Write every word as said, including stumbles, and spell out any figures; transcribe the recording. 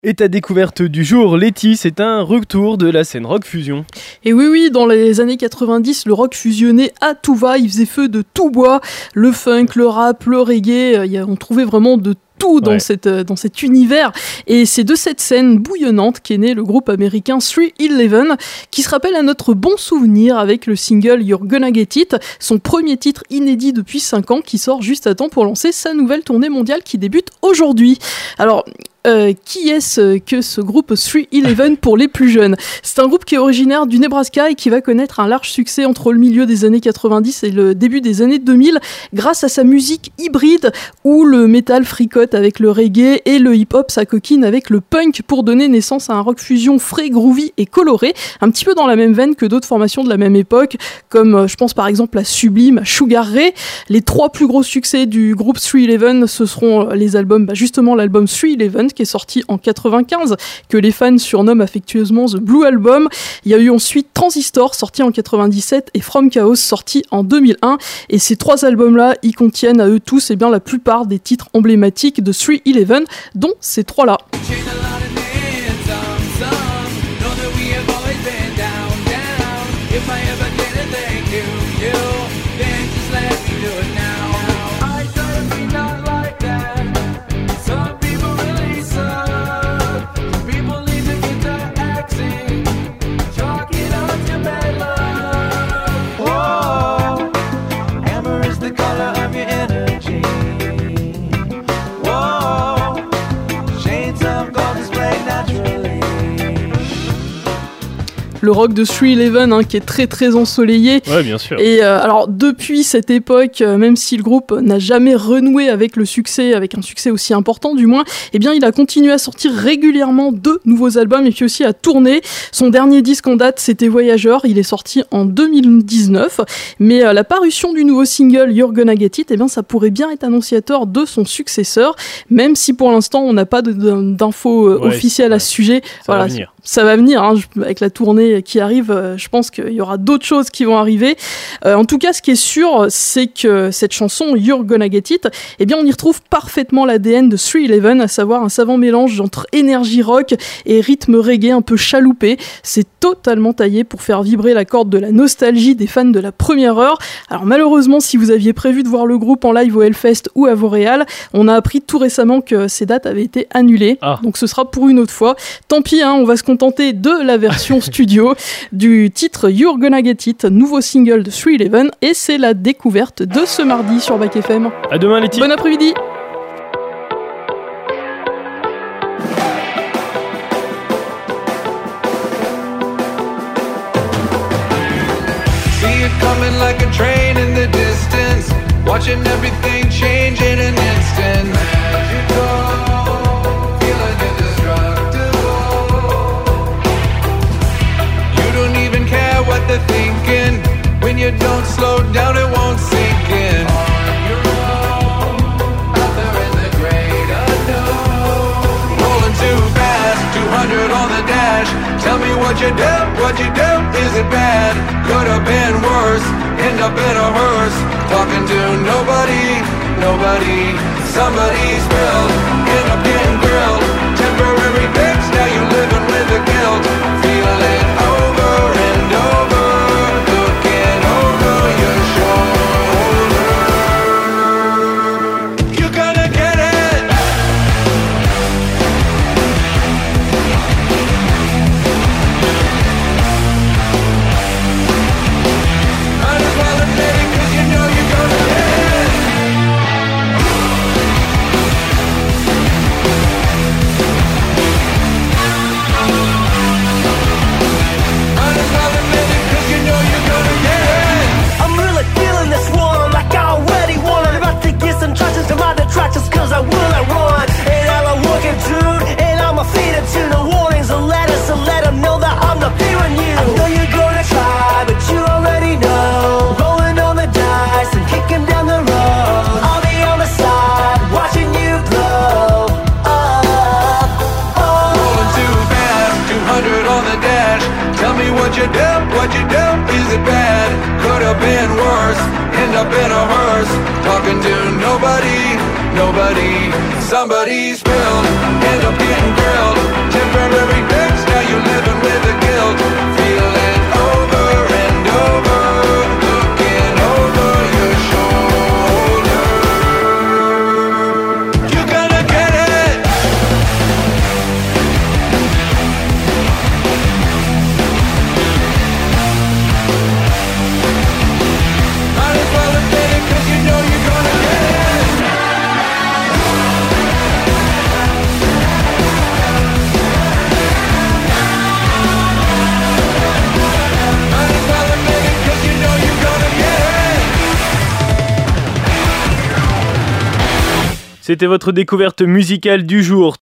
Et ta découverte du jour, Letty, c'est un retour de la scène rock fusion. Et oui, oui, dans les années quatre-vingt-dix, le rock fusionnait à tout va, il faisait feu de tout bois, le funk, le rap, le reggae, y a, on trouvait vraiment de tout dans, ouais. cette, dans cet univers. Et c'est de cette scène bouillonnante qu'est né le groupe américain three eleven, qui se rappelle à notre bon souvenir avec le single You're Gonna Get It, son premier titre inédit depuis cinq ans, qui sort juste à temps pour lancer sa nouvelle tournée mondiale qui débute aujourd'hui. Alors, Euh, qui est-ce que ce groupe three eleven pour les plus jeunes ? C'est un groupe qui est originaire du Nebraska et qui va connaître un large succès entre le milieu des années quatre-vingt-dix et le début des années deux mille grâce à sa musique hybride où le métal fricote avec le reggae et le hip-hop s'acoquine avec le punk pour donner naissance à un rock fusion frais, groovy et coloré, un petit peu dans la même veine que d'autres formations de la même époque, comme je pense par exemple à Sublime, à Sugar Ray. Les trois plus gros succès du groupe three eleven, ce seront les albums, bah justement l'album three eleven qui est sorti en quatre-vingt-quinze, que les fans surnomment affectueusement The Blue Album. Il y a eu ensuite Transistor, sorti en quatre-vingt-dix-sept, et From Chaos, sorti en deux mille un. Et ces trois albums-là, ils contiennent à eux tous eh bien, la plupart des titres emblématiques de three eleven, dont ces trois-là. Le rock de three eleven hein, qui est très très ensoleillé. Ouais, bien sûr. Et euh, alors depuis cette époque, euh, même si le groupe n'a jamais renoué avec le succès, avec un succès aussi important du moins, eh bien il a continué à sortir régulièrement de nouveaux albums et puis aussi à tourner. Son dernier disque en date, c'était Voyageur, il est sorti en deux mille dix-neuf. Mais euh, la parution du nouveau single You're Gonna Get It, eh bien ça pourrait bien être annonciateur de son successeur, même si pour l'instant on n'a pas de, de, d'infos euh, ouais, officielles ouais. à ce sujet. Ça voilà. va venir. Ça va venir, hein, avec la tournée qui arrive, euh, je pense qu'il y aura d'autres choses qui vont arriver. Euh, en tout cas, ce qui est sûr, c'est que cette chanson, You're Gonna Get It, eh bien, on y retrouve parfaitement l'A D N de three eleven, à savoir un savant mélange entre énergie rock et rythme reggae un peu chaloupé. C'est totalement taillé pour faire vibrer la corde de la nostalgie des fans de la première heure. Alors malheureusement, si vous aviez prévu de voir le groupe en live au Hellfest ou à Vauréal, on a appris tout récemment que ces dates avaient été annulées. Ah. Donc ce sera pour une autre fois. Tant pis, hein, on va se contenter de la version studio du titre You're Gonna Get It, nouveau single de three eleven, et c'est la découverte de ce mardi sur Bac F M. À demain, Letty. Bon après-midi. See it coming like a train in the distance, watching everything change in an instant. Magical. What they're thinking, when you don't slow down it won't sink in. On your own, out there in the great unknown, rolling too fast, two hundred on the dash. Tell me what you do, what you do, is it bad? Could have been worse, end up in a hearse, talking to nobody, nobody. Somebody's spilled, end up getting grilled. Temporary fix, now you're living with the guilt. Feel it over and over, looking over your shoulder. You're gonna get it. Might as well admit it, 'cause you know you're gonna get it. What you do, what you do, is it bad? Could have been worse, end up in a hearse, talking to nobody, nobody. Somebody spilled, end up getting grilled, temporary fix, now you're living with the guilt, feeling over and over, looking over your shoulder. You're gonna get it. Might as well admit it, 'cause you know you're gonna get it. Might as well admit it, 'cause you know you're gonna get it. C'était votre découverte musicale du jour.